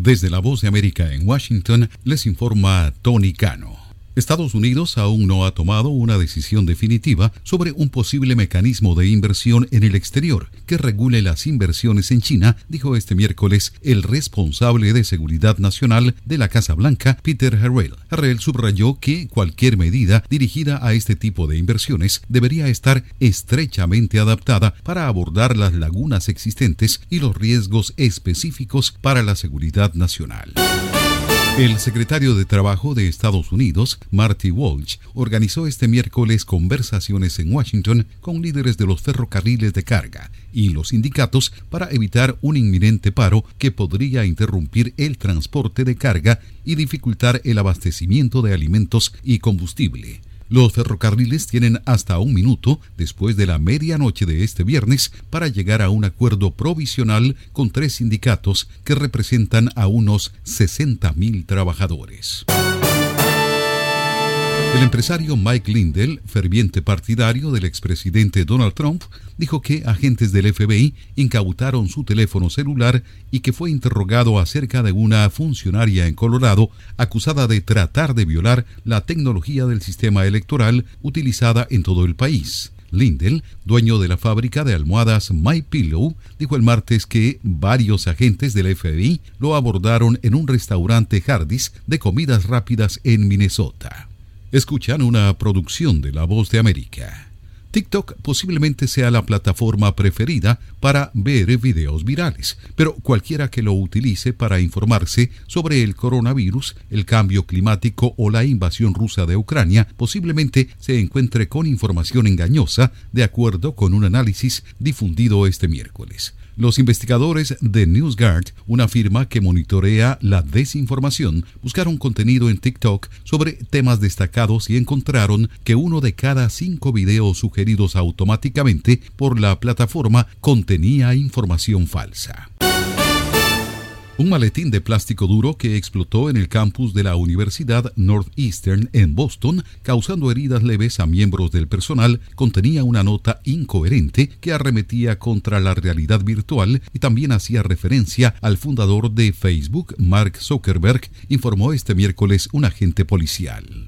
Desde la Voz de América en Washington, les informa Tony Cano. Estados Unidos aún no ha tomado una decisión definitiva sobre un posible mecanismo de inversión en el exterior que regule las inversiones en China, dijo este miércoles el responsable de seguridad nacional de la Casa Blanca, Peter Harrell. Harrell subrayó que cualquier medida dirigida a este tipo de inversiones debería estar estrechamente adaptada para abordar las lagunas existentes y los riesgos específicos para la seguridad nacional. El secretario de Trabajo de Estados Unidos, Marty Walsh, organizó este miércoles conversaciones en Washington con líderes de los ferrocarriles de carga y los sindicatos para evitar un inminente paro que podría interrumpir el transporte de carga y dificultar el abastecimiento de alimentos y combustible. Los ferrocarriles tienen hasta un minuto después de la medianoche de este viernes para llegar a un acuerdo provisional con 3 sindicatos que representan a unos 60,000 trabajadores. El empresario Mike Lindell, ferviente partidario del expresidente Donald Trump, dijo que agentes del FBI incautaron su teléfono celular y que fue interrogado acerca de una funcionaria en Colorado acusada de tratar de violar la tecnología del sistema electoral utilizada en todo el país. Lindell, dueño de la fábrica de almohadas MyPillow, dijo el martes que varios agentes del FBI lo abordaron en un restaurante Hardee's de comidas rápidas en Minnesota. Escuchan una producción de La Voz de América. TikTok posiblemente sea la plataforma preferida para ver videos virales, pero cualquiera que lo utilice para informarse sobre el coronavirus, el cambio climático o la invasión rusa de Ucrania posiblemente se encuentre con información engañosa, de acuerdo con un análisis difundido este miércoles. Los investigadores de NewsGuard, una firma que monitorea la desinformación, buscaron contenido en TikTok sobre temas destacados y encontraron que 1 de cada 5 videos sugeridos automáticamente por la plataforma contenía información falsa. Un maletín de plástico duro que explotó en el campus de la Universidad Northeastern en Boston, causando heridas leves a miembros del personal, contenía una nota incoherente que arremetía contra la realidad virtual y también hacía referencia al fundador de Facebook, Mark Zuckerberg, informó este miércoles un agente policial.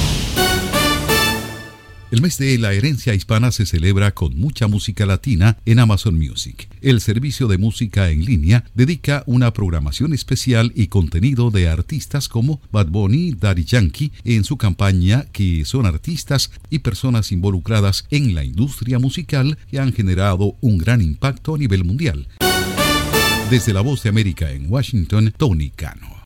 El mes de la herencia hispana se celebra con mucha música latina en Amazon Music. El servicio de música en línea dedica una programación especial y contenido de artistas como Bad Bunny, Daddy Yankee en su campaña, que son artistas y personas involucradas en la industria musical que han generado un gran impacto a nivel mundial. Desde La Voz de América en Washington, Tony Cano.